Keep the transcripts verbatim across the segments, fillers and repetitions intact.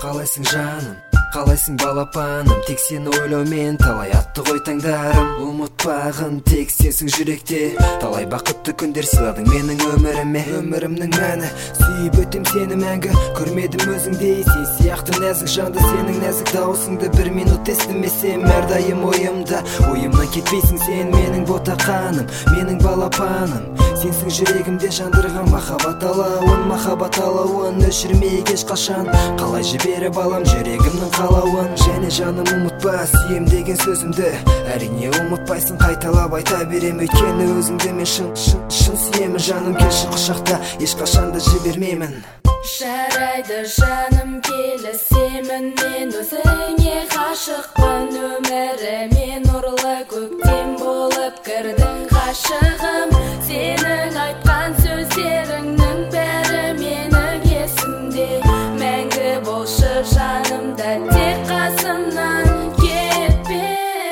Қалайсың жаным, қалайсың балапаным, тек сені ойлаумен талай атты ғой таңдарым. Ұмытпағын тек сенсің жүректе, талай бақытты күндер сыйладың менің өміріме. Өмірімнің мәні, сүйіп өтем сені мәңгі, көрмедім өзіңдей сен сияқты нәзік жанды. Сенің нәзік дауысыңды бір минут естімесем әрдайым ойымда, ойымнан кетпейсің сен менің ботақаным, менің балапаным. Сенсің жүрегімде жандырған махаббат алауын, махаббат алауын өшірмей ешқашан. Қалай жіберіп алам жүрегімнің қалауын. Және жаным ұмытпа сүйем деген сөзімді, әрине ұмытпайсың, қайталап айта берем, өйткені өзіңді мен шын, шын, шын сүйемін. Жаным келші құшақта, ешқашан да жібермеймін. Жарайды жаным келісемін, мен өзіңе ғашықпын. Өміріме нұрлы көктем болып кірдің ғашығым. Сенің айтқан сөздеріңнің бәрі менің есімде, мәңгі болшы жанымда, тек қасымнан кетпе.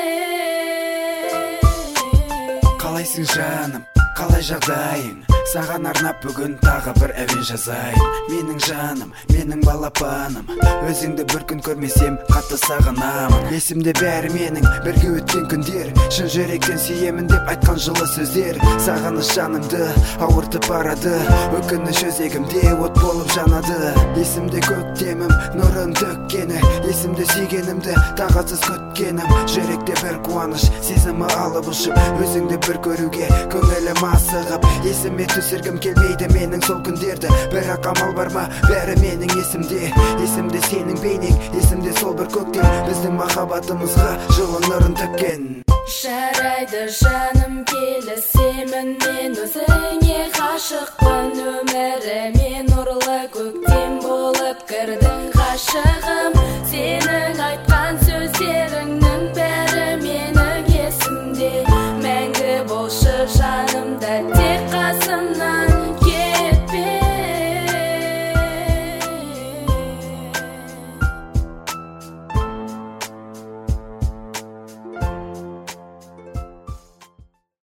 Қалайсың жаным, қалай жағдайың? Саған арнап бүгін тағы бір әуен жазайын. Менің жаным, менің балапаным, өзіңді бір күн көрмесем қатты сағынамын. Есімде бәрі менің бірге өткен күндер, шын жүректен сүйемін деп айтқан жылы сөздер. Сағыныш жанымды ауыртып барады, өкініш өзегімде от болып жанады. Есімде көктемім нұрын төккені, есімде сүйгенімді тағатсыз күткенім. Жүректе бір қуаныш сезімі алып ұшып, өзіңді бір көруге көңілім асығып. Есіме түсіргім келмейді менің сол күндерді, бірақ амал бар ма, бәрі менің есімде. Есімде сенің бейнең, есімде сол бір көктем, біздің махаббатымызға жылы нұрын төккен. Жарайды жаным келісемін, мен өзіңе ғашықпын. Өміріме нұрлы көктем болып кірдің ғашығым. Сенің айтқан сөздерің